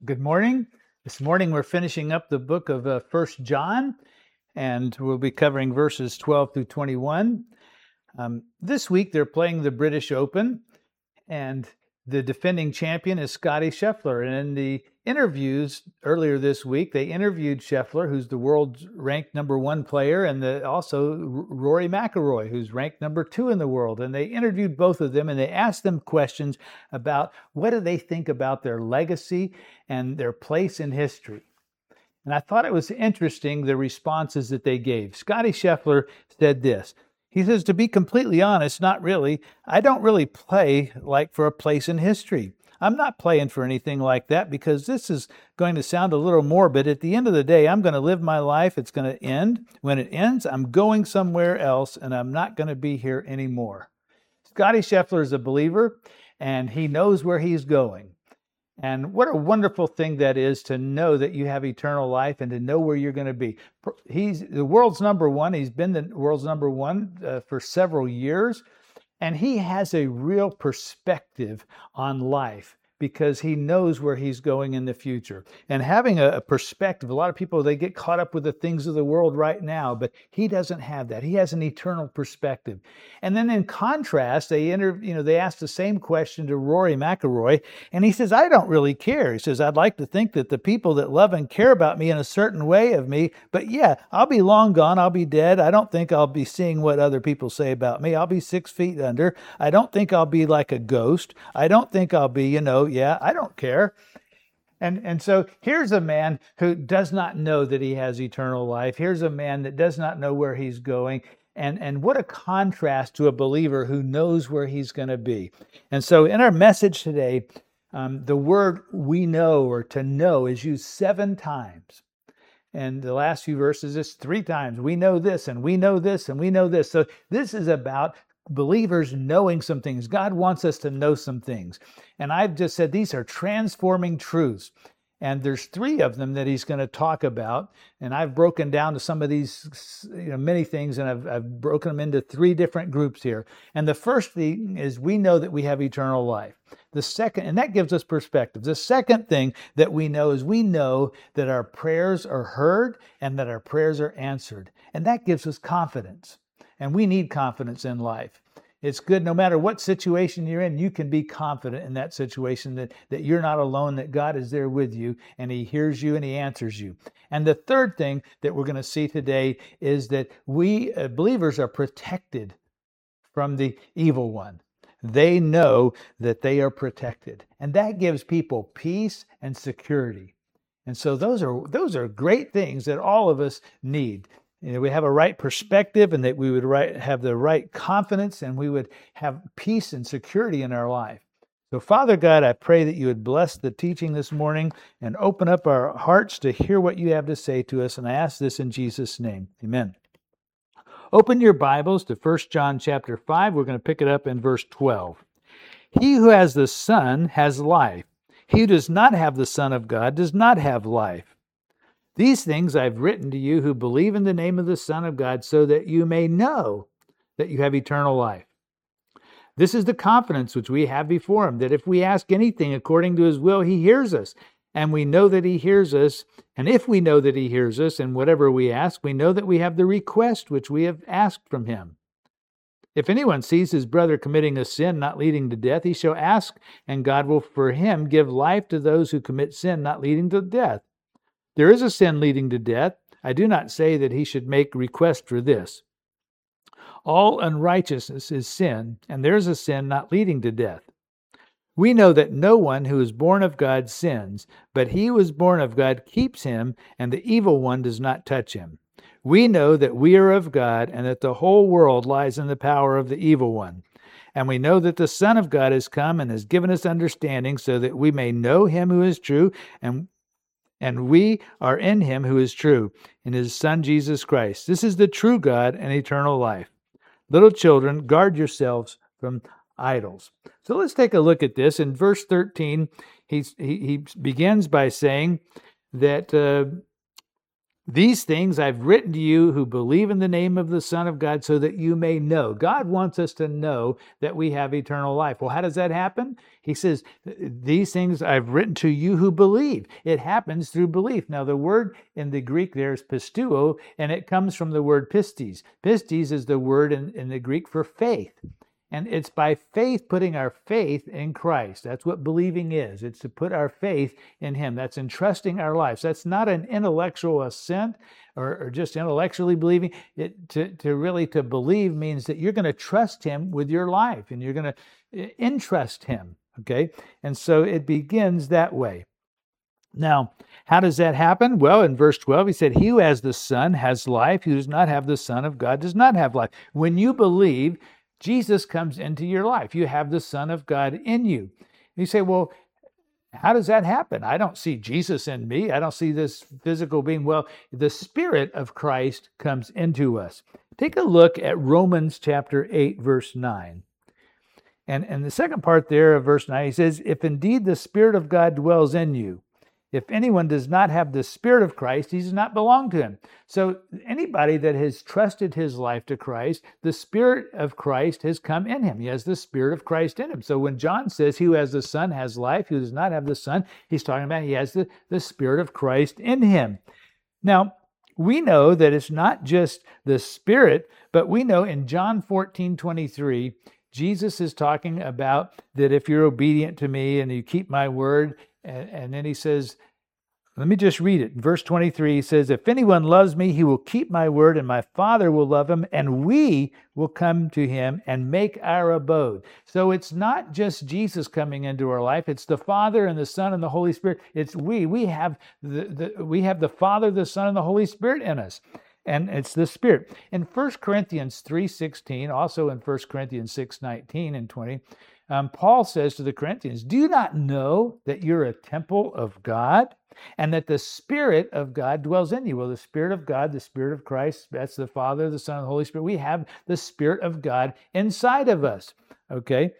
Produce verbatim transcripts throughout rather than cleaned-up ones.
Good morning. This morning we're finishing up the book of uh, First John, and we'll be covering verses twelve through twenty-one. Um, this week they're playing the British Open, and the defending champion is Scottie Scheffler. And in the interviews earlier this week, they interviewed Scheffler, who's the world's ranked number one player, and the, also Rory McIlroy, who's ranked number two in the world. And they interviewed both of them, and they asked them questions about what do they think about their legacy and their place in history. And I thought it was interesting, the responses that they gave. Scottie Scheffler said this. He says, to be completely honest, not really. I don't really play like for a place in history. I'm not playing for anything like that because this is going to sound a little morbid. At the end of the day, I'm going to live my life. It's going to end. When it ends, I'm going somewhere else, and I'm not going to be here anymore. Scottie Scheffler is a believer, and he knows where he's going. And what a wonderful thing that is to know that you have eternal life and to know where you're going to be. He's the world's number one. He's been the world's number one uh, for several years. And he has a real perspective on life because he knows where he's going in the future. And having a, a perspective, a lot of people, they get caught up with the things of the world right now, but he doesn't have that. He has an eternal perspective. And then in contrast, they inter, you know, they asked the same question to Rory McIlroy, and he says, I don't really care. He says, I'd like to think that the people that love and care about me in a certain way of me, but yeah, I'll be long gone. I'll be dead. I don't think I'll be seeing what other people say about me. I'll be six feet under. I don't think I'll be like a ghost. I don't think I'll be, you know, yeah, I don't care. And and so here's a man who does not know that he has eternal life. Here's a man that does not know where he's going. And, and what a contrast to a believer who knows where he's going to be. And so in our message today, um, the word we know or to know is used seven times. And the last few verses is three times. We know this and we know this and we know this. So this is about believers knowing some things. God wants us to know some things. And I've just said these are transforming truths. And there's three of them that he's going to talk about. And I've broken down to some of these, you know, many things, and I've, I've broken them into three different groups here. And the first thing is we know that we have eternal life. The second, and that gives us perspective. The second thing that we know is we know that our prayers are heard and that our prayers are answered. And that gives us confidence. And we need confidence in life. It's good no matter what situation you're in, you can be confident in that situation that, that you're not alone, that God is there with you and he hears you and he answers you. And the third thing that we're going to see today is that we uh, believers are protected from the evil one. They know that they are protected. And that gives people peace and security. And so those are those are great things that all of us need. You know, we have a right perspective and that we would right, have the right confidence and we would have peace and security in our life. So Father God, I pray that you would bless the teaching this morning and open up our hearts to hear what you have to say to us. And I ask this in Jesus' name. Amen. Open your Bibles to First John chapter five. We're going to pick it up in verse twelve. He who has the Son has life. He who does not have the Son of God does not have life. These things I've written to you who believe in the name of the Son of God, so that you may know that you have eternal life. This is the confidence which we have before him, that if we ask anything according to his will, he hears us. And we know that he hears us. And if we know that he hears us, and whatever we ask, we know that we have the request which we have asked from him. If anyone sees his brother committing a sin not leading to death, he shall ask, and God will for him give life to those who commit sin not leading to death. There is a sin leading to death. I do not say that he should make request for this. All unrighteousness is sin, and there is a sin not leading to death. We know that no one who is born of God sins, but he who is born of God keeps him, and the evil one does not touch him. We know that we are of God, and that the whole world lies in the power of the evil one. And we know that the Son of God has come and has given us understanding, so that we may know him who is true, and And we are in him who is true, in his Son Jesus Christ. This is the true God and eternal life. Little children, guard yourselves from idols. So let's take a look at this. In verse thirteen, he's, he, he begins by saying that uh, These things I've written to you who believe in the name of the Son of God so that you may know. God wants us to know that we have eternal life. Well, how does that happen? He says, these things I've written to you who believe. It happens through belief. Now, the word in the Greek there is pisteuo, and it comes from the word pistis. Pistis is the word in, in the Greek for faith. And it's by faith, putting our faith in Christ. That's what believing is. It's to put our faith in Him. That's entrusting our lives. That's not an intellectual assent or, or just intellectually believing. It, to, to really to believe means that you're going to trust Him with your life and you're going to entrust Him. Okay? And so it begins that way. Now, how does that happen? Well, in verse twelve, he said, he who has the Son has life. He who does not have the Son of God does not have life. When you believe, Jesus comes into your life. You have the Son of God in you. You say, well, how does that happen? I don't see Jesus in me. I don't see this physical being. Well, the Spirit of Christ comes into us. Take a look at Romans chapter eight, verse nine. And, and the second part there of verse nine, he says, if indeed the Spirit of God dwells in you, if anyone does not have the Spirit of Christ, he does not belong to Him. So anybody that has trusted his life to Christ, the Spirit of Christ has come in him. He has the Spirit of Christ in him. So when John says, he who has the Son has life, he who does not have the Son, he's talking about he has the, the Spirit of Christ in him. Now, we know that it's not just the Spirit, but we know in John fourteen twenty-three, Jesus is talking about that if you're obedient to me and you keep my word, and, and then he says, let me just read it. In verse twenty-three, he says, if anyone loves me, he will keep my word, and my Father will love him, and we will come to him and make our abode. So it's not just Jesus coming into our life. It's the Father and the Son and the Holy Spirit. It's we. We have the, the, we have the Father, the Son, and the Holy Spirit in us. And it's the Spirit. In First Corinthians three sixteen, also in First Corinthians six nineteen and twenty, um, Paul says to the Corinthians, do you not know that you're a temple of God and that the Spirit of God dwells in you? Well, the Spirit of God, the Spirit of Christ, that's the Father, the Son, and the Holy Spirit. We have the Spirit of God inside of us. Okay?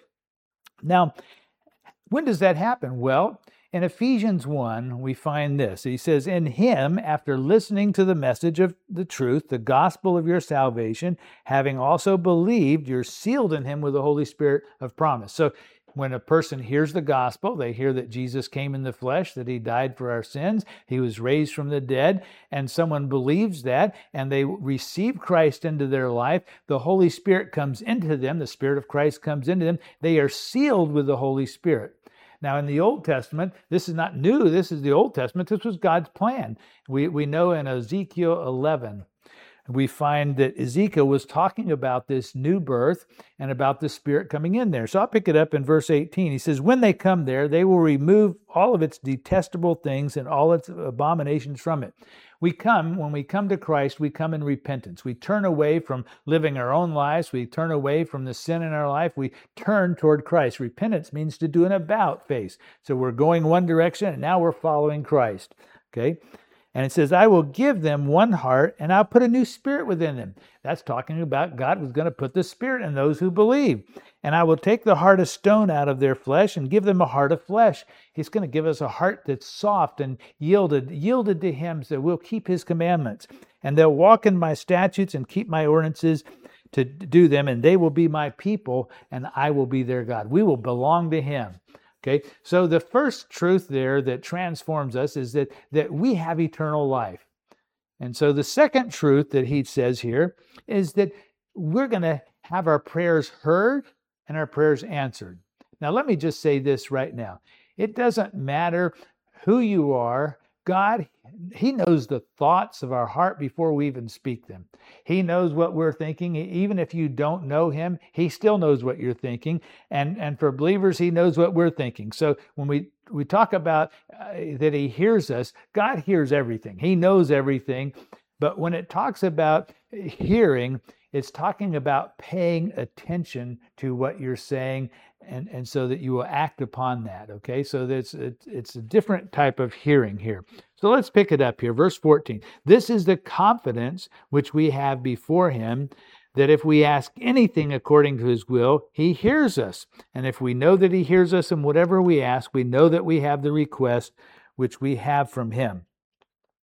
Now, when does that happen? Well, in Ephesians one, we find this. He says, in him, after listening to the message of the truth, the gospel of your salvation, having also believed, you're sealed in him with the Holy Spirit of promise. So when a person hears the gospel, they hear that Jesus came in the flesh, that he died for our sins, he was raised from the dead, and someone believes that, and they receive Christ into their life, the Holy Spirit comes into them, the Spirit of Christ comes into them, they are sealed with the Holy Spirit. Now, in the Old Testament, this is not new. This is the Old Testament. This was God's plan. We, we know in Ezekiel eleven, we find that Ezekiel was talking about this new birth and about the Spirit coming in there. So I'll pick it up in verse eighteen. He says, when they come there, they will remove all of its detestable things and all its abominations from it. We come, when we come to Christ, we come in repentance. We turn away from living our own lives. We turn away from the sin in our life. We turn toward Christ. Repentance means to do an about face. So we're going one direction, and now we're following Christ. Okay? And it says, I will give them one heart, and I'll put a new spirit within them. That's talking about God was going to put the Spirit in those who believe. And I will take the heart of stone out of their flesh and give them a heart of flesh. He's going to give us a heart that's soft and yielded, yielded to Him, so we'll keep His commandments. And they'll walk in my statutes and keep my ordinances to do them, and they will be my people, and I will be their God. We will belong to Him. Okay, so the first truth there that transforms us is that, that we have eternal life. And so the second truth that he says here is that we're going to have our prayers heard and our prayers answered. Now, let me just say this right now. It doesn't matter who you are. God, He knows the thoughts of our heart before we even speak them. He knows what we're thinking. Even if you don't know Him, He still knows what you're thinking. And, and for believers, He knows what we're thinking. So when we, we talk about uh, that He hears us, God hears everything. He knows everything. But when it talks about hearing, it's talking about paying attention to what you're saying, and, and so that you will act upon that, okay? So that's it's, it's a different type of hearing here. So let's pick it up here, verse fourteen. This is the confidence which we have before Him, that if we ask anything according to His will, He hears us. And if we know that He hears us in whatever we ask, we know that we have the request which we have from Him.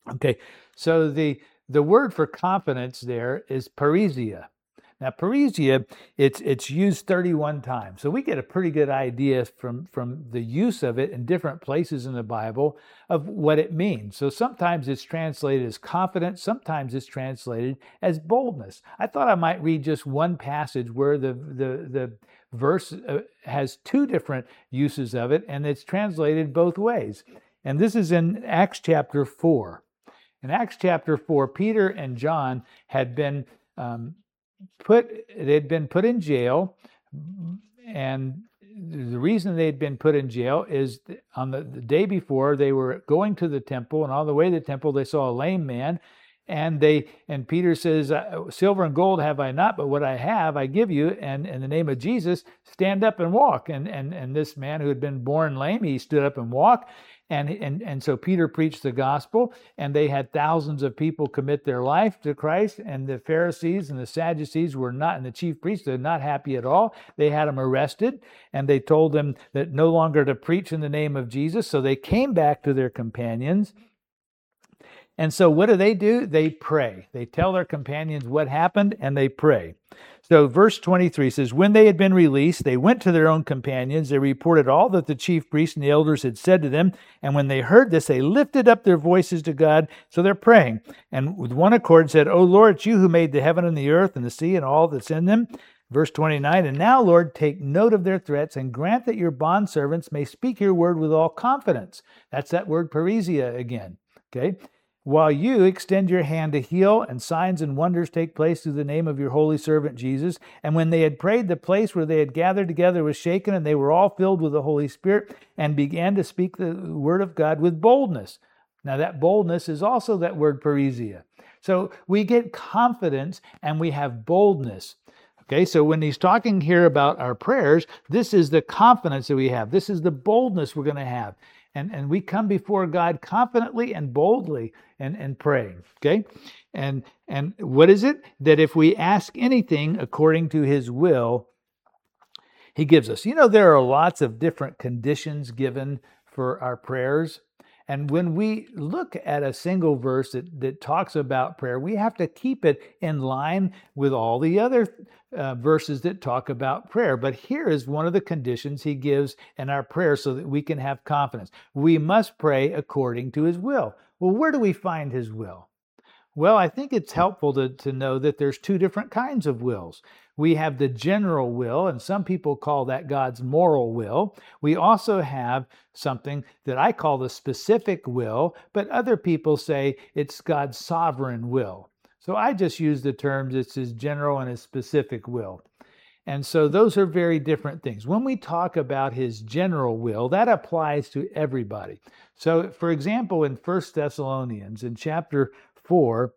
Okay, so the the word for confidence there is parisia. Now, parisia, it's it's used thirty-one times. So we get a pretty good idea from, from the use of it in different places in the Bible of what it means. So sometimes it's translated as confidence, sometimes it's translated as boldness. I thought I might read just one passage where the, the, the verse has two different uses of it, and it's translated both ways. And this is in Acts chapter four. In Acts chapter four, Peter and John had been um, put, they'd been put in jail, and the reason they'd been put in jail is on the, the day before they were going to the temple, and on the way to the temple they saw a lame man, and they and Peter says, "Silver and gold have I not, but what I have I give you, and in the name of Jesus, stand up and walk." And and and this man who had been born lame, he stood up and walked. And, and and so Peter preached the gospel, and they had thousands of people commit their life to Christ, and the Pharisees and the Sadducees were not, and the chief priests, they're not happy at all. They had them arrested, and they told them that no longer to preach in the name of Jesus. So they came back to their companions. And so what do they do? They pray. They tell their companions what happened, and they pray. So verse twenty-three says, when they had been released, they went to their own companions. They reported all that the chief priests and the elders had said to them. And when they heard this, they lifted up their voices to God. So they're praying. And with one accord said, "O Lord, it's you who made the heaven and the earth and the sea and all that's in them." Verse twenty-nine, "And now, Lord, take note of their threats and grant that your bondservants may speak your word with all confidence." That's that word parisia again. Okay. "While you extend your hand to heal, and signs and wonders take place through the name of your holy servant Jesus." And when they had prayed, the place where they had gathered together was shaken, and they were all filled with the Holy Spirit and began to speak the word of God with boldness. Now that boldness is also that word parisia. So we get confidence and we have boldness. Okay, so when he's talking here about our prayers, this is the confidence that we have. This is the boldness we're going to have. And, and we come before God confidently and boldly and, and praying, okay? And, and what is it? That if we ask anything according to his will, he gives us. You know, there are lots of different conditions given for our prayers. And when we look at a single verse that, that talks about prayer, we have to keep it in line with all the other uh, verses that talk about prayer. But here is one of the conditions he gives in our prayer so that we can have confidence. We must pray according to his will. Well, where do we find his will? Well, I think it's helpful to, to know that there's two different kinds of wills. We have the general will, and some people call that God's moral will. We also have something that I call the specific will, but other people say it's God's sovereign will. So I just use the terms, it's his general and his specific will. And so those are very different things. When we talk about his general will, that applies to everybody. So, for example, in First Thessalonians, in chapter four,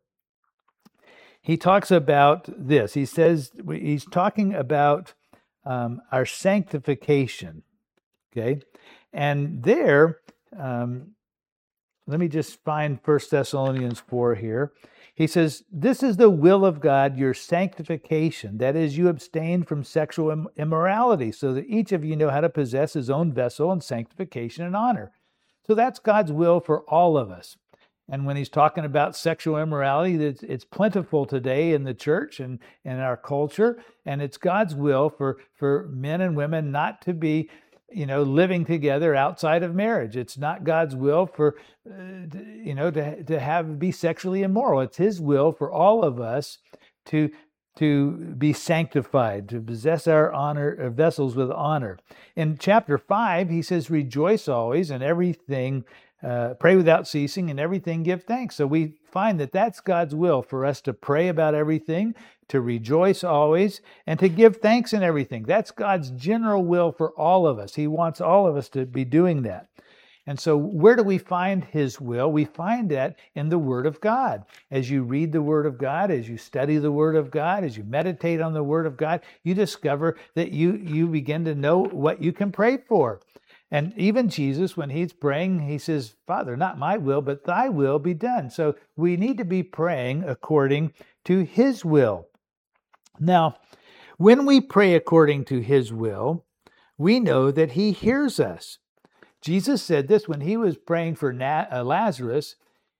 he talks about this. He says, he's talking about um, our sanctification, okay? And there, um, let me just find First Thessalonians four here. He says, "This is the will of God, your sanctification. That is, you abstain from sexual immorality, so that each of you know how to possess his own vessel in sanctification and honor." So that's God's will for all of us. And when he's talking about sexual immorality, it's, it's plentiful today in the church and in our culture. And it's God's will for, for men and women not to be, you know, living together outside of marriage. It's not God's will for, uh, you know, to, to have be sexually immoral. It's his will for all of us to, to be sanctified, to possess our honor our vessels with honor. In chapter five, he says, "Rejoice always, and everything Uh, pray without ceasing, and everything give thanks." So we find that that's God's will for us to pray about everything, to rejoice always, and to give thanks in everything. That's God's general will for all of us. He wants all of us to be doing that. And so where do we find his will? We find that in the Word of God. As you read the Word of God, as you study the Word of God, as you meditate on the Word of God, you discover that you, you begin to know what you can pray for. And even Jesus, when he's praying, he says, "Father, not my will, but thy will be done." So we need to be praying according to his will. Now, when we pray according to his will, we know that he hears us. Jesus said this when he was praying for Lazarus.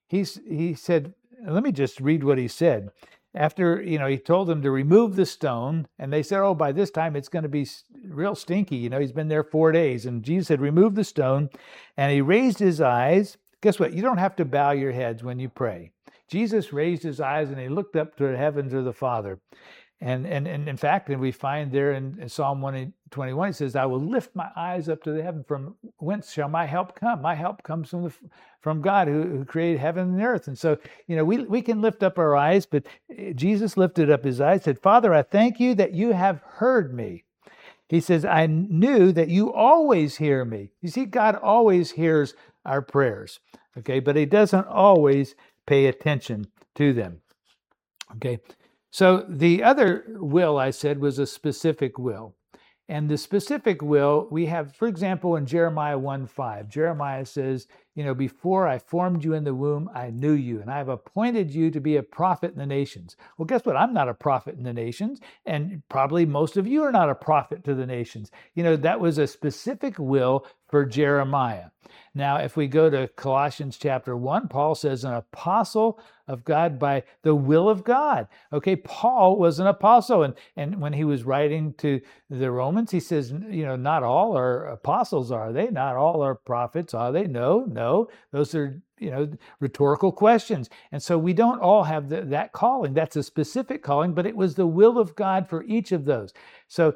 he's, he said, let me just read what he said. After, you know, he told them to remove the stone, and they said, oh, by this time it's going to be real stinky. You know, he's been there four days. And Jesus said, remove the stone. And he raised his eyes. Guess what? You don't have to bow your heads when you pray. Jesus raised his eyes and he looked up to the heavens of the Father. And, and, and in fact, and we find there in, in Psalm one twenty-one, it says, I will lift my eyes up to the heaven. From whence shall my help come? My help comes from the, from God who, who created heaven and earth. And so, you know, we, we can lift up our eyes, but Jesus lifted up his eyes, said, Father, I thank you that you have heard me. He says, I knew that you always hear me. You see, God always hears our prayers, okay? But he doesn't always pay attention to them, okay? So the other will, I said, was a specific will. And the specific will we have, for example, in Jeremiah one five, Jeremiah says, you know, before I formed you in the womb, I knew you, and I have appointed you to be a prophet in the nations. Well, guess what? I'm not a prophet in the nations, and probably most of you are not a prophet to the nations. You know, that was a specific will for Jeremiah. Now, if we go to Colossians chapter one, Paul says an apostle of God by the will of God. Okay, Paul was an apostle, and, and when he was writing to the Romans, he says, you know, not all are apostles, are they? Not all are prophets, are they? No, no. Those are, you know, rhetorical questions. And so we don't all have the, that calling. That's a specific calling, but it was the will of God for each of those. So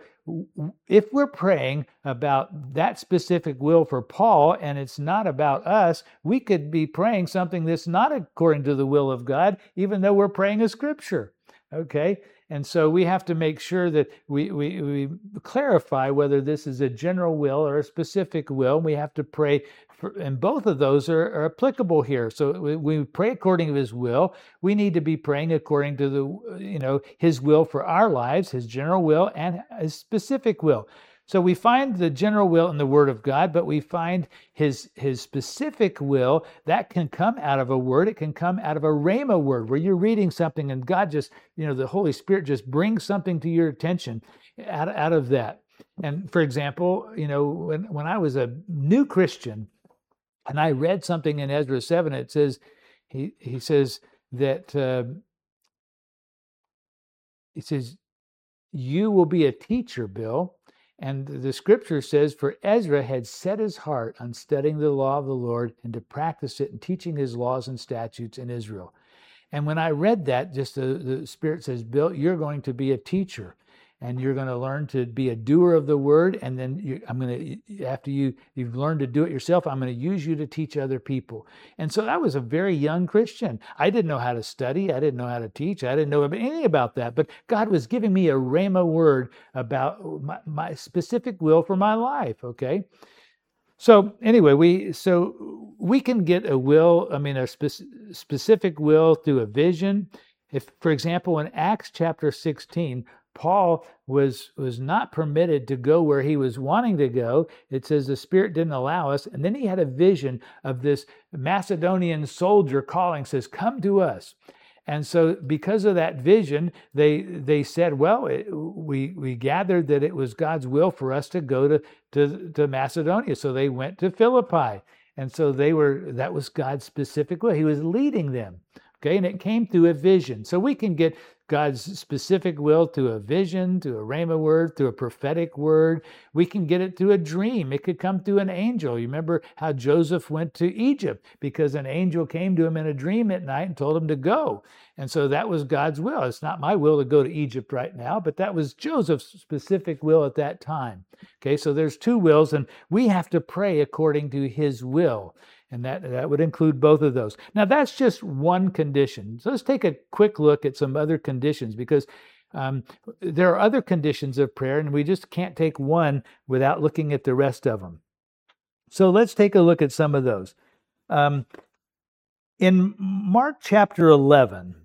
if we're praying about that specific will for Paul and it's not about us, we could be praying something that's not according to the will of God, even though we're praying a scripture. Okay? And so we have to make sure that we, we, we clarify whether this is a general will or a specific will. We have to pray, for, and both of those are, are applicable here. So we, we pray according to his will. We need to be praying according to the, you know, his will for our lives, his general will and his specific will. So we find the general will in the Word of God, but we find his, his specific will that can come out of a word. It can come out of a rhema word where you're reading something and God just, you know, the Holy Spirit just brings something to your attention out, out of that. And for example, you know, when, when I was a new Christian and I read something in Ezra seven, it says, he, he says that, uh, he says, you will be a teacher, Bill. And the scripture says, for Ezra had set his heart on studying the law of the Lord and to practice it and teaching his laws and statutes in Israel. And when I read that, just the, the Spirit says, Bill, you're going to be a teacher and you're going to learn to be a doer of the word. And then you, I'm going to, after you, you've learned to do it yourself, I'm going to use you to teach other people. And so I was a very young Christian. I didn't know how to study. I didn't know how to teach. I didn't know anything about that. But God was giving me a rhema word about my, my specific will for my life. Okay. So anyway, we so we can get a will, I mean, a spe- specific will through a vision. If, for example, in Acts chapter sixteen, Paul was, was not permitted to go where he was wanting to go. It says the Spirit didn't allow us. And then he had a vision of this Macedonian soldier calling, says, come to us. And so because of that vision, they they said, well, it, we we gathered that it was God's will for us to go to, to, to Macedonia. So they went to Philippi. And so they were, that was God's specific will. He was leading them. Okay, and it came through a vision. So we can get God's specific will through a vision, through a rhema word, through a prophetic word. We can get it through a dream. It could come through an angel. You remember how Joseph went to Egypt because an angel came to him in a dream at night and told him to go. And so that was God's will. It's not my will to go to Egypt right now, but that was Joseph's specific will at that time. Okay, so there's two wills, and we have to pray according to his will. And that, that would include both of those. Now, that's just one condition. So let's take a quick look at some other conditions, because um, there are other conditions of prayer, and we just can't take one without looking at the rest of them. So let's take a look at some of those. Um, in Mark chapter eleven,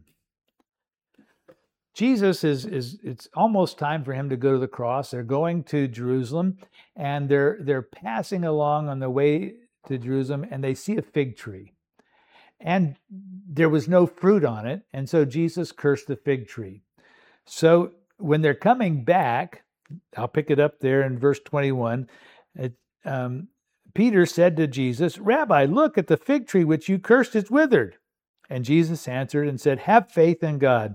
Jesus is, is, it's almost time for him to go to the cross. They're going to Jerusalem, and they're, they're passing along on the way to Jerusalem, and they see a fig tree. And there was no fruit on it, and so Jesus cursed the fig tree. So when they're coming back, I'll pick it up there in verse twenty-one, it, um, Peter said to Jesus, Rabbi, look at the fig tree which you cursed is withered. And Jesus answered and said, have faith in God.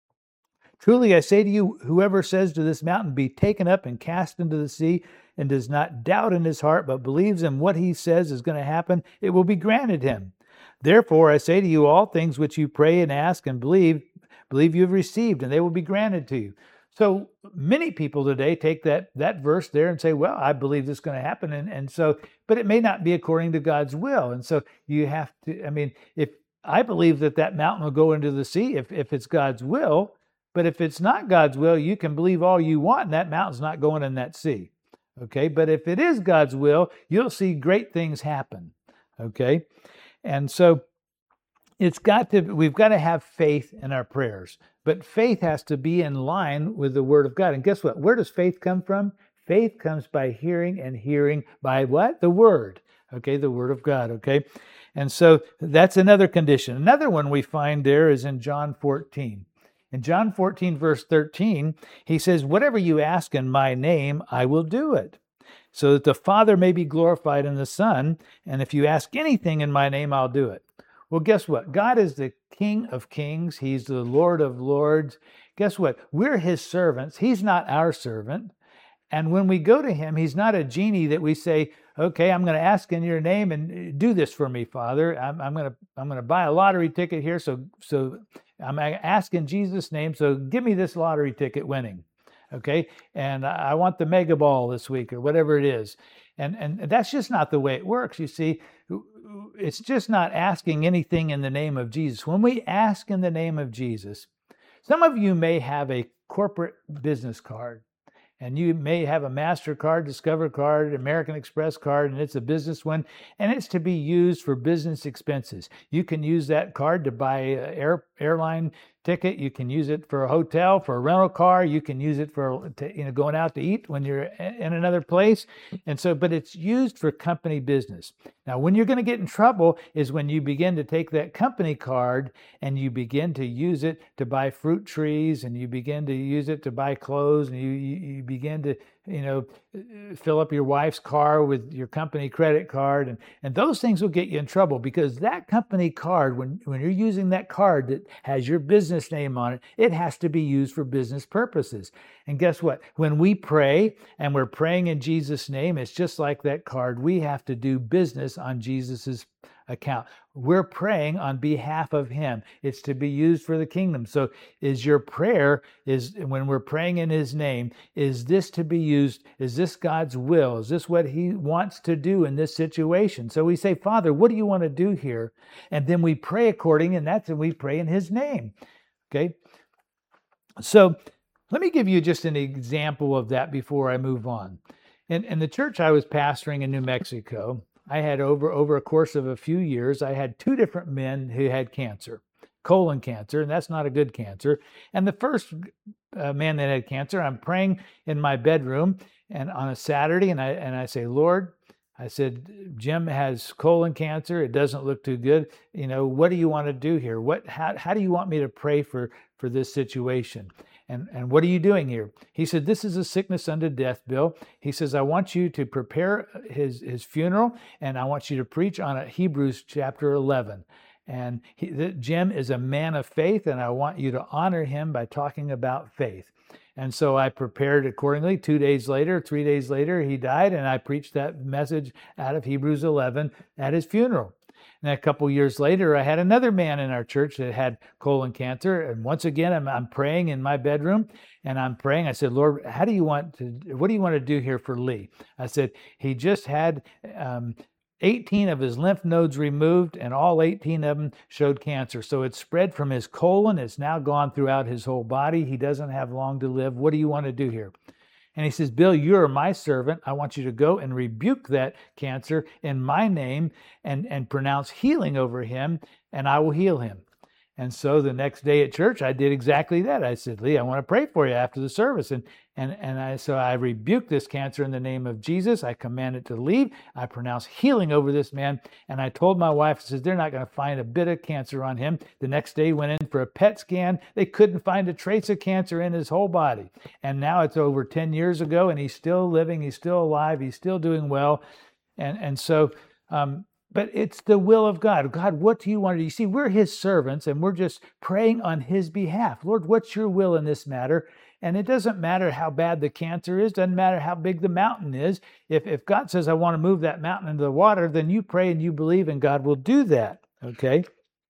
Truly I say to you, whoever says to this mountain, be taken up and cast into the sea, and does not doubt in his heart, but believes in what he says is going to happen, it will be granted him. Therefore I say to you, all things which you pray and ask and believe, believe you have received, and they will be granted to you. So many people today take that, that verse there and say, well, I believe this is going to happen. And, and so, but it may not be according to God's will. And so you have to, I mean, if I believe that that mountain will go into the sea, if, if it's God's will, but if it's not God's will, you can believe all you want, and that mountain's not going in that sea. Okay. But if it is God's will, you'll see great things happen. Okay. And so it's got to, we've got to have faith in our prayers, but faith has to be in line with the Word of God. And guess what? Where does faith come from? Faith comes by hearing, and hearing by what? The Word. Okay. The Word of God. Okay. And so that's another condition. Another one we find there is in John fourteen. In John fourteen, verse thirteen, he says, whatever you ask in my name, I will do it, so that the Father may be glorified in the Son. And if you ask anything in my name, I'll do it. Well, guess what? God is the King of kings. He's the Lord of lords. Guess what? We're his servants. He's not our servant. And when we go to him, he's not a genie that we say, okay, I'm going to ask in your name and do this for me, Father. I'm, I'm going to I'm going to buy a lottery ticket here. So, so I'm asking in Jesus' name. So give me this lottery ticket winning. Okay. And I want the mega ball this week or whatever it is. And, and that's just not the way it works. You see, it's just not asking anything in the name of Jesus. When we ask in the name of Jesus, some of you may have a corporate business card. And you may have a MasterCard, Discover card, American Express card, and it's a business one, and it's to be used for business expenses. You can use that card to buy an air, airline ticket. You can use it for a hotel, for a rental car. You can use it for to, you know, going out to eat when you're in another place. And so, but it's used for company business. Now, when you're going to get in trouble is when you begin to take that company card and you begin to use it to buy fruit trees, and you begin to use it to buy clothes, and you, you, you begin to, you know, fill up your wife's car with your company credit card. And, and those things will get you in trouble, because that company card, when, when you're using that card that has your business name on it, it has to be used for business purposes. And guess what? When we pray and we're praying in Jesus' name, it's just like that card. We have to do business on Jesus's account. We're praying on behalf of him. It's to be used for the kingdom. So is your prayer, is when we're praying in his name, is this to be used? Is this God's will? Is this what he wants to do in this situation? So we say, Father, what do you want to do here? And then we pray according, and that's when we pray in his name. Okay. So let me give you just an example of that before I move on. In, in the church I was pastoring in New Mexico, I had over, over a course of a few years, I had two different men who had cancer, colon cancer, and that's not a good cancer. And the first uh, man that had cancer, I'm praying in my bedroom and on a Saturday, and I and I say, Lord, I said, Jim has colon cancer. It doesn't look too good. You know, what do you want to do here? What how how do you want me to pray for, for this situation? And, and what are you doing here? He said, this is a sickness unto death, Bill. He says, I want you to prepare his, his funeral, and I want you to preach on it, Hebrews chapter eleven. And he, the, Jim is a man of faith, and I want you to honor him by talking about faith. And so I prepared accordingly. Two days later, three days later, he died, and I preached that message out of Hebrews eleven at his funeral. And a couple years later, I had another man in our church that had colon cancer. And once again, I'm, I'm praying in my bedroom, and I'm praying. I said, Lord, how do you want to, what do you want to do here for Lee? I said, he just had um, eighteen of his lymph nodes removed, and all eighteen of them showed cancer. So it's spread from his colon. It's now gone throughout his whole body. He doesn't have long to live. What do you want to do here? And he says, Bill, you're my servant. I want you to go and rebuke that cancer in my name and, and pronounce healing over him, and I will heal him. And so the next day at church, I did exactly that. I said, Lee, I want to pray for you after the service. And and and I so I rebuked this cancer in the name of Jesus. I command it to leave. I pronounce healing over this man. And I told my wife, I said, they're not going to find a bit of cancer on him. The next day, went in for a P E T scan. They couldn't find a trace of cancer in his whole body. And now it's over ten years ago, and he's still living. He's still alive. He's still doing well. And and so um, but it's the will of God. God, what do you want to do? You see, we're his servants and we're just praying on his behalf. Lord, what's your will in this matter? And it doesn't matter how bad the cancer is, doesn't matter how big the mountain is. If, if God says, I want to move that mountain into the water, then you pray and you believe and God will do that, okay?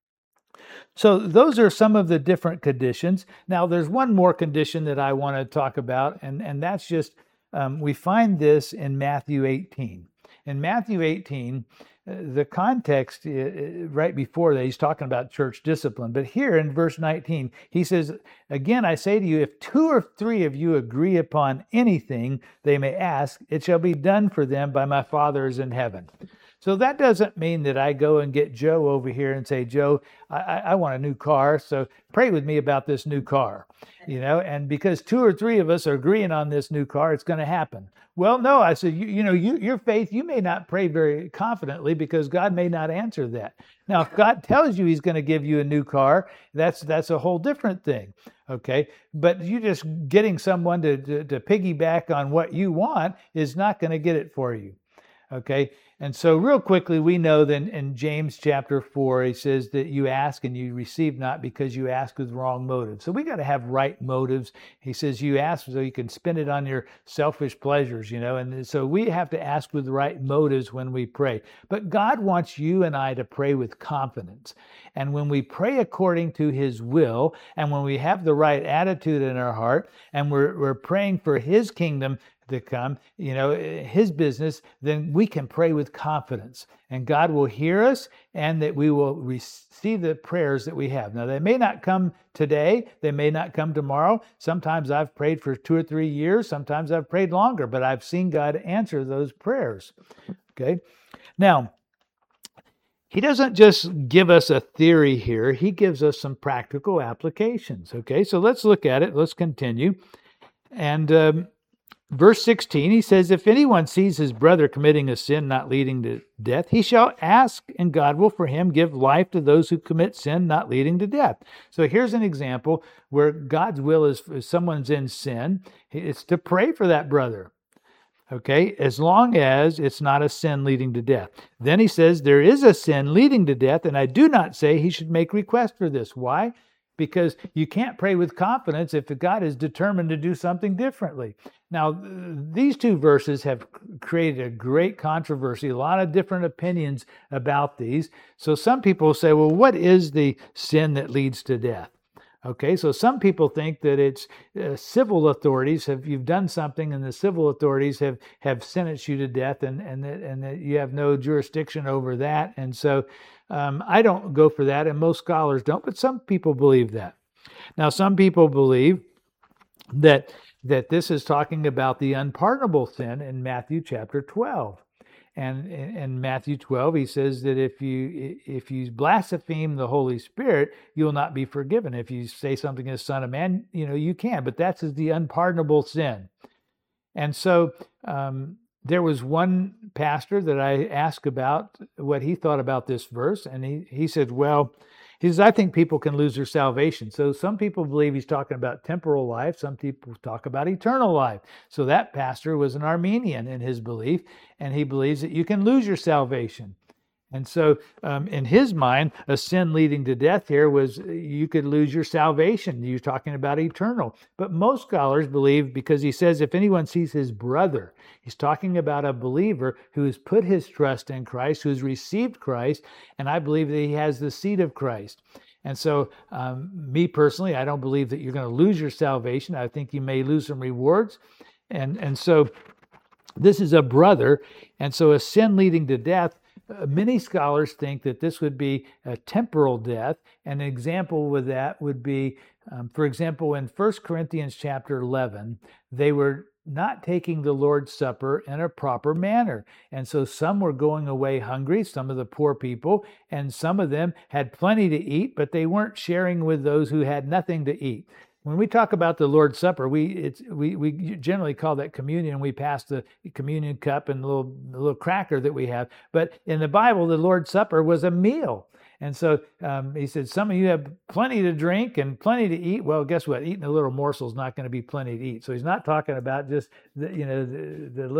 So those are some of the different conditions. Now, there's one more condition that I want to talk about, and, and that's just, um, we find this in Matthew eighteen. In Matthew eighteen, uh, the context uh, right before that, he's talking about church discipline. But here in verse nineteen, he says, again, I say to you, if two or three of you agree upon anything they may ask, it shall be done for them by my Father who is in heaven. So that doesn't mean that I go and get Joe over here and say, Joe, I, I want a new car, so pray with me about this new car. You know, and because two or three of us are agreeing on this new car, it's going to happen. Well, no, I said, you, you know, you, your faith, you may not pray very confidently because God may not answer that. Now, if God tells you he's going to give you a new car, that's that's a whole different thing, okay? But you just getting someone to, to, to piggyback on what you want is not going to get it for you, okay? And so real quickly, we know that in James chapter four, he says that you ask and you receive not because you ask with wrong motives. So we got to have right motives. He says you ask so you can spend it on your selfish pleasures, you know, and so we have to ask with the right motives when we pray. But God wants you and I to pray with confidence. And when we pray according to his will, and when we have the right attitude in our heart, and we're, we're praying for his kingdom to come, you know, his business, then we can pray with confidence and God will hear us and that we will receive the prayers that we have. Now, they may not come today. They may not come tomorrow. Sometimes I've prayed for two or three years. Sometimes I've prayed longer, but I've seen God answer those prayers. Okay. Now, he doesn't just give us a theory here. He gives us some practical applications. Okay. So let's look at it. Let's continue. And, um, Verse sixteen, he says, if anyone sees his brother committing a sin not leading to death, he shall ask, and God will for him give life to those who commit sin not leading to death. So here's an example where God's will is if someone's in sin, it's to pray for that brother. Okay, as long as it's not a sin leading to death. Then he says, there is a sin leading to death, and I do not say he should make request for this. Why? Because you can't pray with confidence if God is determined to do something differently. Now, these two verses have created a great controversy, a lot of different opinions about these. So some people say, well, what is the sin that leads to death? Okay, so some people think that it's uh, civil authorities have you've done something and the civil authorities have, have sentenced you to death and and that, and that you have no jurisdiction over that. And so um, I don't go for that, and most scholars don't, but some people believe that. Now, some people believe that that this is talking about the unpardonable sin in Matthew chapter twelve. And in Matthew twelve, he says that if you if you blaspheme the Holy Spirit, you will not be forgiven. If you say something as Son of Man, you know, you can. But that's the unpardonable sin. And so um, there was one pastor that I asked about what he thought about this verse. And he, he said, well, he says, I think people can lose their salvation. So some people believe he's talking about temporal life. Some people talk about eternal life. So that pastor was an Armenian in his belief, and he believes that you can lose your salvation. And so um, in his mind, a sin leading to death here was you could lose your salvation. You're talking about eternal. But most scholars believe, because he says if anyone sees his brother, he's talking about a believer who has put his trust in Christ, who has received Christ, and I believe that he has the seed of Christ. And so um, me personally, I don't believe that you're going to lose your salvation. I think you may lose some rewards. And, and so this is a brother. And so a sin leading to death, many scholars think that this would be a temporal death. And an example with that would be, um, for example, in First Corinthians chapter eleven, they were not taking the Lord's Supper in a proper manner. And so some were going away hungry, some of the poor people, and some of them had plenty to eat, but they weren't sharing with those who had nothing to eat. When we talk about the Lord's Supper, we it's we we generally call that communion. We pass the communion cup and the little the little cracker that we have. But in the Bible, the Lord's Supper was a meal. And so um, he said, some of you have plenty to drink and plenty to eat. Well, guess what? Eating a little morsel is not going to be plenty to eat. So he's not talking about just the, you know the, the little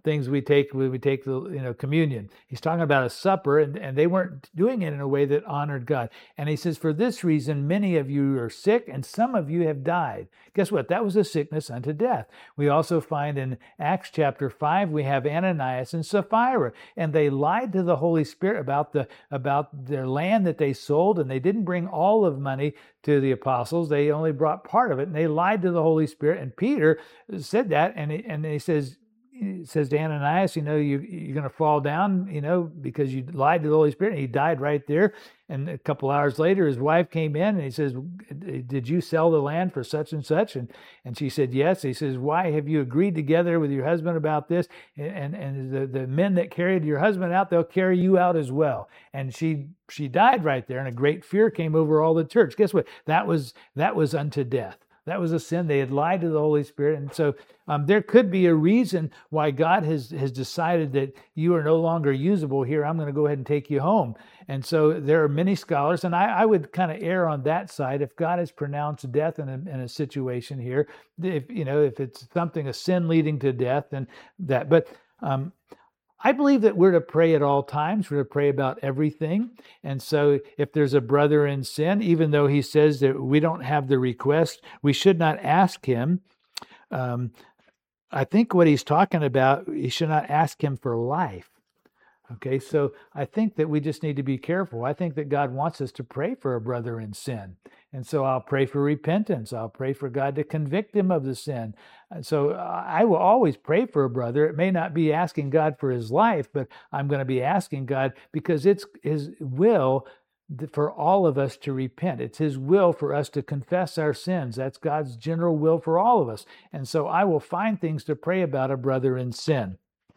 things we take when we take the you know communion. He's talking about a supper, and, and they weren't doing it in a way that honored God. And he says, for this reason, many of you are sick, and some of you have died. Guess what? That was a sickness unto death. We also find in Acts chapter five, we have Ananias and Sapphira, and they lied to the Holy Spirit about the about their land that they sold, and they didn't bring all of money to the apostles. They only brought part of it, and they lied to the Holy Spirit. And Peter said that, and he, and he says, he says to Ananias, you know, you, you're going to fall down, you know, because you lied to the Holy Spirit. And he died right there. And a couple hours later, his wife came in, and he says, did you sell the land for such and such? And and she said, yes. He says, why have you agreed together with your husband about this? And and the, the men that carried your husband out, they'll carry you out as well. And she she died right there, and a great fear came over all the church. Guess what? That was that was unto death. That was a sin. They had lied to the Holy Spirit. And so um, there could be a reason why God has, has decided that you are no longer usable here. I'm going to go ahead and take you home. And so there are many scholars, and I, I would kind of err on that side. If God has pronounced death in a, in a situation here, if you know, if it's something, a sin leading to death, then that. But um, I believe that we're to pray at all times. We're to pray about everything. And so if there's a brother in sin, even though he says that we don't have the request, we should not ask him. Um, I think what he's talking about, you should not ask him for life. Okay, so I think that we just need to be careful. I think that God wants us to pray for a brother in sin. And so I'll pray for repentance. I'll pray for God to convict him of the sin. And so I will always pray for a brother. It may not be asking God for his life, but I'm going to be asking God because it's his will for all of us to repent. It's his will for us to confess our sins. That's God's general will for all of us. And so I will find things to pray about a brother in sin.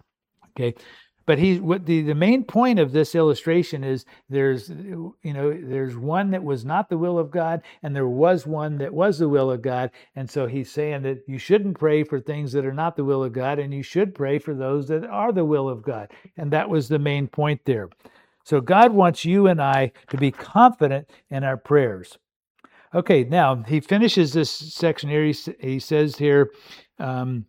Okay. But he, what the, the main point of this illustration is there's, you know, there's one that was not the will of God, and there was one that was the will of God. And so he's saying that you shouldn't pray for things that are not the will of God, and you should pray for those that are the will of God. And that was the main point there. So God wants you and I to be confident in our prayers. Okay, now he finishes this section here. He, he says here, um,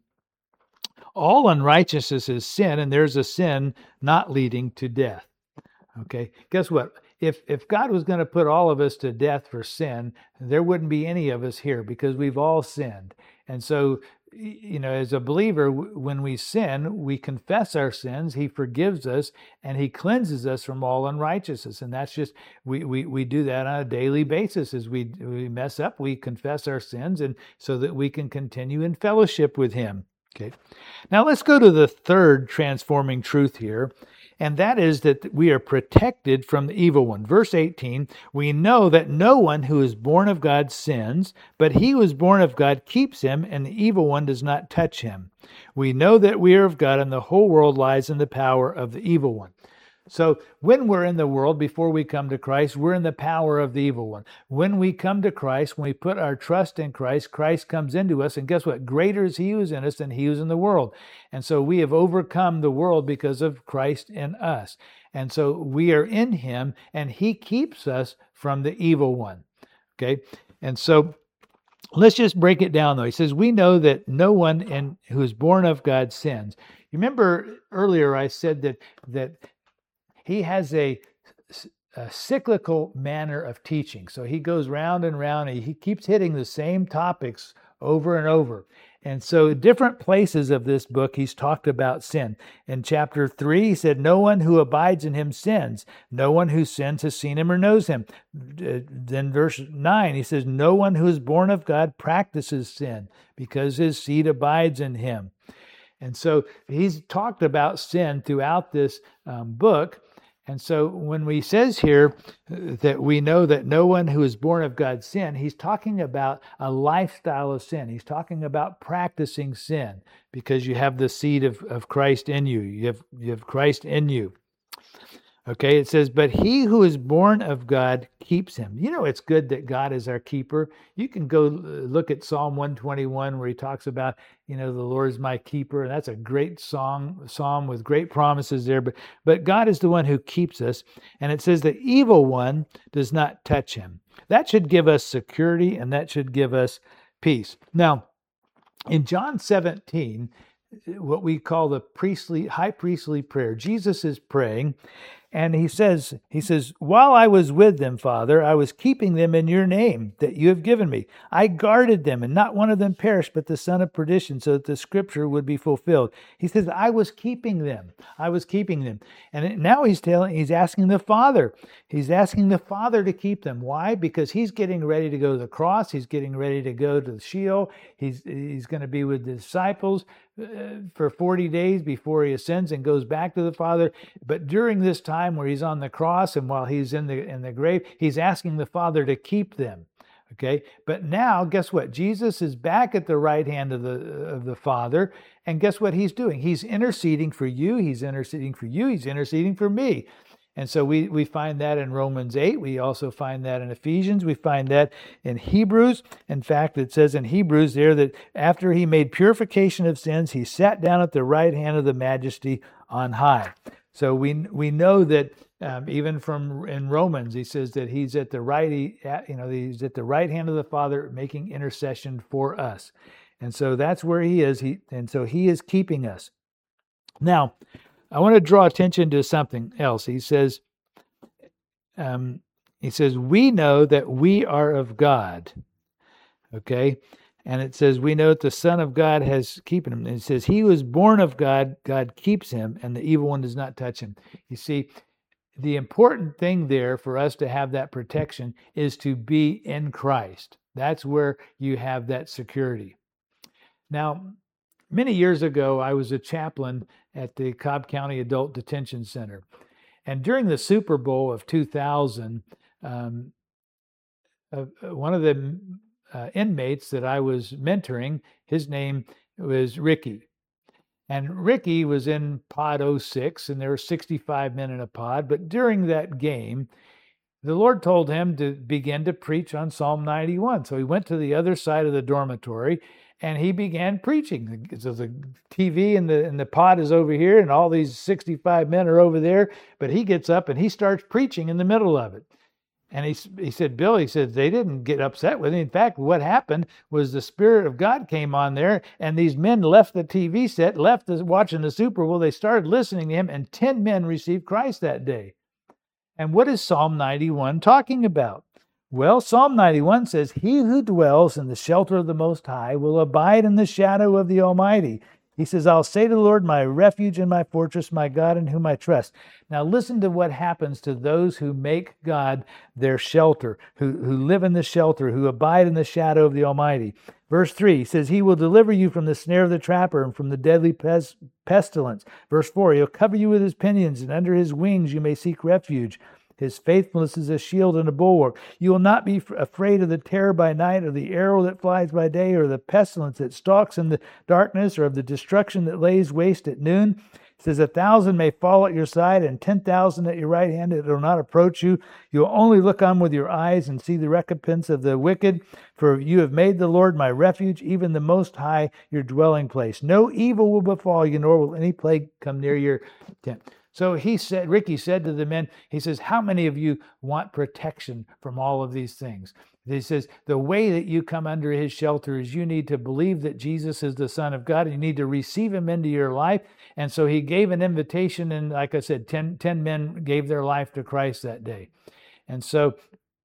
all unrighteousness is sin, and there's a sin not leading to death. Okay, guess what? If if God was going to put all of us to death for sin, there wouldn't be any of us here because we've all sinned. And so, you know, as a believer, when we sin, we confess our sins, he forgives us, and he cleanses us from all unrighteousness. And that's just, we we, we do that on a daily basis. As we, we mess up, we confess our sins, and so that we can continue in fellowship with him. Okay. Now let's go to the third transforming truth here, and that is that we are protected from the evil one. Verse eighteen, we know that no one who is born of God sins, but he who is born of God keeps him, and the evil one does not touch him. We know that we are of God, and the whole world lies in the power of the evil one. So when we're in the world, before we come to Christ, we're in the power of the evil one. When we come to Christ, when we put our trust in Christ, Christ comes into us, and guess what? Greater is he who's in us than he who's in the world. And so we have overcome the world because of Christ in us. And so we are in him, and he keeps us from the evil one. Okay? And so let's just break it down, though. He says, we know that no one in, who is born of God sins. You remember earlier I said that that he has a, a cyclical manner of teaching. So he goes round and round, and he keeps hitting the same topics over and over. And so different places of this book, he's talked about sin. In chapter three, he said, no one who abides in him sins. No one who sins has seen him or knows him. Then verse nine, he says, no one who is born of God practices sin because his seed abides in him. And so he's talked about sin throughout this um, book. And so when he says here that we know that no one who is born of God sin, he's talking about a lifestyle of sin. He's talking about practicing sin because you have the seed of, of Christ in you. You have, you have Christ in you. Okay, it says, but he who is born of God keeps him. You know, it's good that God is our keeper. You can go look at Psalm one twenty-one where he talks about, you know, the Lord is my keeper. And that's a great song, psalm with great promises there. But, but God is the one who keeps us. And it says the evil one does not touch him. That should give us security, and that should give us peace. Now, in John seventeen, what we call the priestly, high priestly prayer. Jesus is praying, and he says, he says, while I was with them, Father, I was keeping them in your name that you have given me. I guarded them, and not one of them perished, but the son of perdition, so that the scripture would be fulfilled. He says, I was keeping them. I was keeping them. And now he's telling, he's asking the Father. He's asking the Father to keep them. Why? Because he's getting ready to go to the cross. He's getting ready to go to the Sheol. He's, he's going to be with the disciples for forty days before he ascends and goes back to the Father. But during this time where he's on the cross and while he's in the in the grave, he's asking the Father to keep them. Okay, but now guess what? Jesus is back at the right hand of the of the Father, and guess what he's doing? He's interceding for you. He's interceding for you. He's interceding for me. And so we, we find that in Romans eight. We also find that in Ephesians. We find that in Hebrews. In fact, it says in Hebrews there that after he made purification of sins, he sat down at the right hand of the Majesty on high. So we we know that um, even from in Romans, he says that he's at the right, he, you know, he's at the right hand of the Father making intercession for us. And so that's where he is. He and so he is keeping us. Now, I want to draw attention to something else. He says, um, he says, we know that we are of God. Okay? And it says, we know that the Son of God has keeping him. And it says, he was born of God, God keeps him, and the evil one does not touch him. You see, the important thing there for us to have that protection is to be in Christ. That's where you have that security. Now, many years ago, I was a chaplain at the Cobb County Adult Detention Center. And during the Super Bowl of two thousand, um, uh, one of the uh, inmates that I was mentoring, his name was Ricky. And Ricky was in pod oh six, and there were sixty-five men in a pod. But during that game, the Lord told him to begin to preach on Psalm ninety-one. So he went to the other side of the dormitory, and he began preaching. So the T V and the and the pod is over here, and all these sixty-five men are over there. But he gets up and he starts preaching in the middle of it. And he he said, Bill, he said, they didn't get upset with him. In fact, what happened was the Spirit of God came on there, and these men left the T V set, left the, watching the Super Bowl. They started listening to him, and ten men received Christ that day. And what is Psalm ninety-one talking about? Well, Psalm ninety-one says, he who dwells in the shelter of the Most High will abide in the shadow of the Almighty. He says, I'll say to the Lord, my refuge and my fortress, my God in whom I trust. Now listen to what happens to those who make God their shelter, who, who live in the shelter, who abide in the shadow of the Almighty. Verse three says, he will deliver you from the snare of the trapper and from the deadly pes- pestilence. Verse four, he'll cover you with his pinions, and under his wings you may seek refuge. His faithfulness is a shield and a bulwark. You will not be afraid of the terror by night, or the arrow that flies by day, or the pestilence that stalks in the darkness, or of the destruction that lays waste at noon. It says, a thousand may fall at your side and ten thousand at your right hand. It will not approach you. You will only look on with your eyes and see the recompense of the wicked. For you have made the Lord my refuge, even the Most High your dwelling place. No evil will befall you, nor will any plague come near your tent. So he said, Ricky said to the men, he says, how many of you want protection from all of these things? He says, the way that you come under his shelter is you need to believe that Jesus is the Son of God, and you need to receive him into your life. And so he gave an invitation, and like I said, ten, ten men gave their life to Christ that day. And so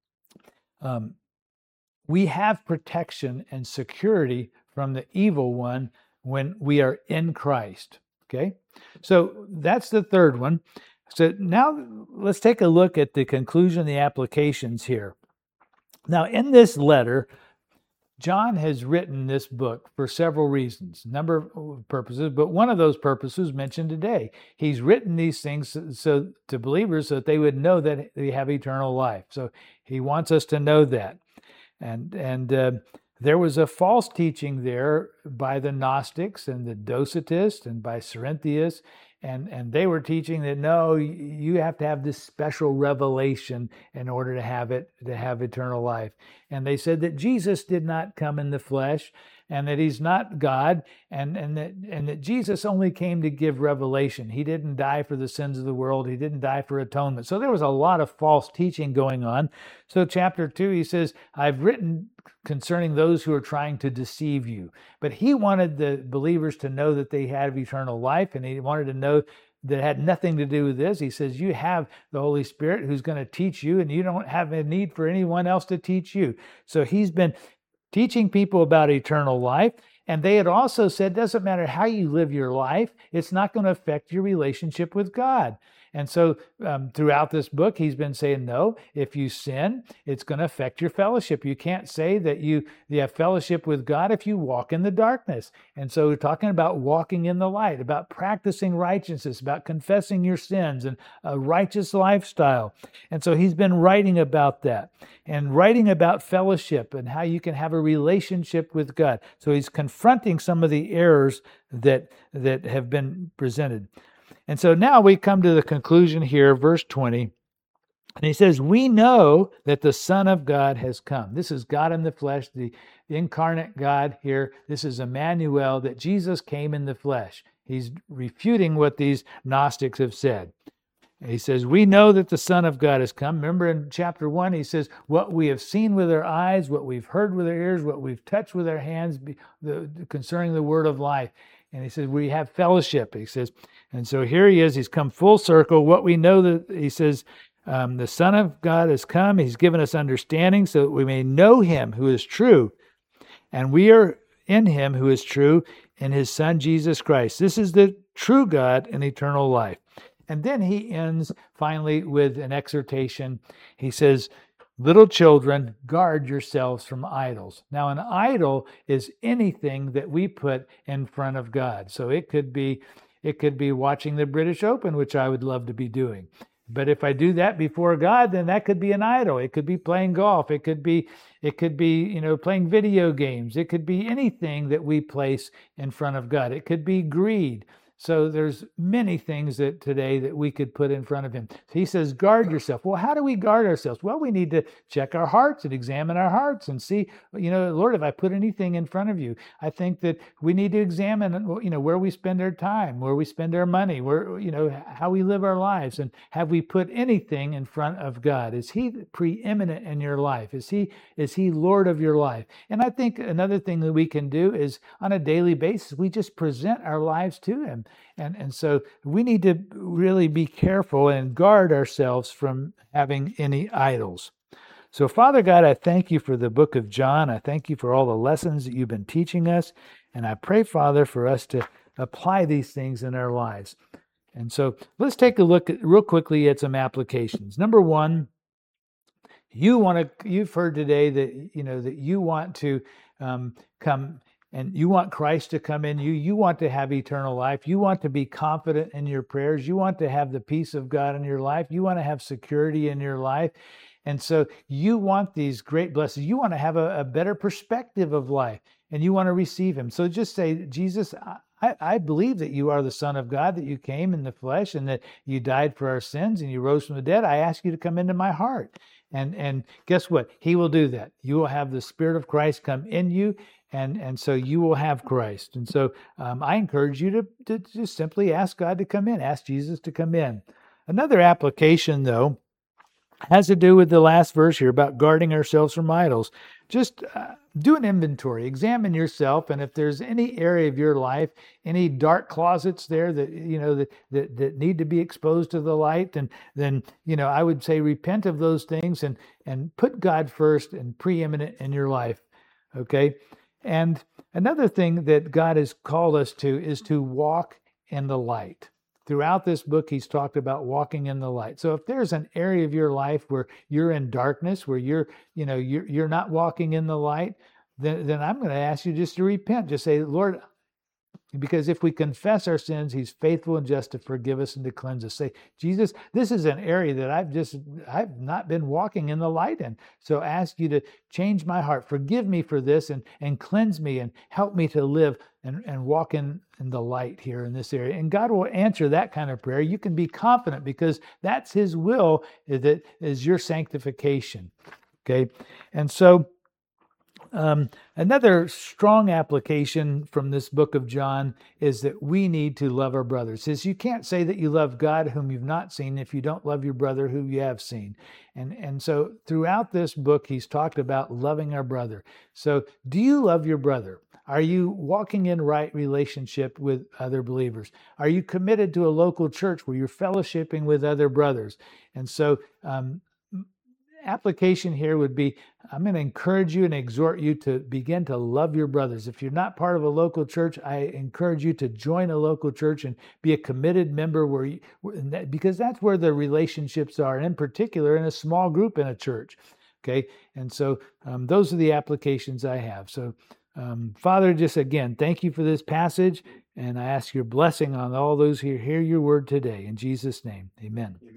um, we have protection and security from the evil one when we are in Christ. Okay, so that's the third one. So now let's take a look at the conclusion, the applications here. Now, in this letter, John has written this book for several reasons, a number of purposes, but one of those purposes mentioned today. He's written these things so to believers so that they would know that they have eternal life. So he wants us to know that. And, and uh, there was a false teaching there by the Gnostics and the Docetists and by Cerinthius, and, and they were teaching that, no, you have to have this special revelation in order to have it, to have eternal life. And they said that Jesus did not come in the flesh, and that he's not God, and, and, that, and that Jesus only came to give revelation. He didn't die for the sins of the world. He didn't die for atonement. So there was a lot of false teaching going on. So chapter two, he says, I've written concerning those who are trying to deceive you. But he wanted the believers to know that they had eternal life, and he wanted to know that had nothing to do with this. He says, you have the Holy Spirit who's going to teach you, and you don't have a need for anyone else to teach you. So he's been teaching people about eternal life. And they had also said, doesn't matter how you live your life, it's not going to affect your relationship with God. And so um, throughout this book, he's been saying, no, if you sin, it's going to affect your fellowship. You can't say that you, you have fellowship with God if you walk in the darkness. And so we're talking about walking in the light, about practicing righteousness, about confessing your sins and a righteous lifestyle. And so he's been writing about that and writing about fellowship and how you can have a relationship with God. So he's confronting some of the errors that, that have been presented. And so now we come to the conclusion here, verse twenty. And he says, we know that the Son of God has come. This is God in the flesh, the incarnate God here. This is Emmanuel, that Jesus came in the flesh. He's refuting what these Gnostics have said. He says, we know that the Son of God has come. Remember in chapter one, he says, what we have seen with our eyes, what we've heard with our ears, what we've touched with our hands the, concerning the word of life. And he says, we have fellowship. He says, and so here he is. He's come full circle. What we know that he says, um, the Son of God has come. He's given us understanding so that we may know him who is true. And we are in him who is true, in his Son, Jesus Christ. This is the true God and eternal life. And then he ends finally with an exhortation. He says, little children, guard yourselves from idols. Now, an idol is anything that we put in front of God. So it could be, it could be watching the British Open, which I would love to be doing. But if I do that before God, then that could be an idol. It could be playing golf. It could be, it could be, you know, playing video games. It could be anything that we place in front of God. It could be greed. So there's many things that today that we could put in front of him. So he says, guard yourself. Well, how do we guard ourselves? Well, we need to check our hearts and examine our hearts and see, you know, Lord, have I put anything in front of you? I think that we need to examine, you know, where we spend our time, where we spend our money, where, you know, how we live our lives. And have we put anything in front of God? Is he preeminent in your life? Is he, is he Lord of your life? And I think another thing that we can do is on a daily basis, we just present our lives to him. And, and so we need to really be careful and guard ourselves from having any idols. So, Father God, I thank you for the book of John. I thank you for all the lessons that you've been teaching us. And I pray, Father, for us to apply these things in our lives. And so let's take a look at, real quickly at some applications. Number one, you want to, you've heard today that, you know, that you want to um, come and you want Christ to come in you. You want to have eternal life. You want to be confident in your prayers. You want to have the peace of God in your life. You want to have security in your life. And so you want these great blessings. You want to have a, a better perspective of life, and you want to receive him. So just say, Jesus, I, I believe that you are the Son of God, that you came in the flesh and that you died for our sins and you rose from the dead. I ask you to come into my heart. And, and guess what? He will do that. You will have the Spirit of Christ come in you. And, and so you will have Christ. And so um, I encourage you to, to just simply ask God to come in, ask Jesus to come in. Another application, though, has to do with the last verse here about guarding ourselves from idols. Just uh, do an inventory, examine yourself, and if there's any area of your life, any dark closets there that you know that that, that need to be exposed to the light, and then you know I would say repent of those things and and put God first and preeminent in your life. Okay. And another thing that God has called us to is to walk in the light. Throughout this book, he's talked about walking in the light. So if there's an area of your life where you're in darkness, where you're, you know, you're, you're not walking in the light, then, then I'm going to ask you just to repent. Just say, Lord, because if we confess our sins, he's faithful and just to forgive us and to cleanse us. Say, Jesus, this is an area that I've just, I've not been walking in the light in. So I ask you to change my heart. Forgive me for this and, and cleanse me and help me to live and, and walk in, in the light here in this area. And God will answer that kind of prayer. You can be confident because that's his will, that is your sanctification. Okay. And so Um, another strong application from this book of John is that we need to love our brothers. It says you can't say that you love God whom you've not seen if you don't love your brother who you have seen. And, and so throughout this book, he's talked about loving our brother. So do you love your brother? Are you walking in right relationship with other believers? Are you committed to a local church where you're fellowshipping with other brothers? And so um, application here would be, I'm going to encourage you and exhort you to begin to love your brothers. If you're not part of a local church, I encourage you to join a local church and be a committed member where you, because that's where the relationships are, and in particular in a small group in a church. Okay. And so um, those are the applications I have. So um, Father, just again, thank you for this passage, and I ask your blessing on all those who hear your word today. In Jesus' name, amen.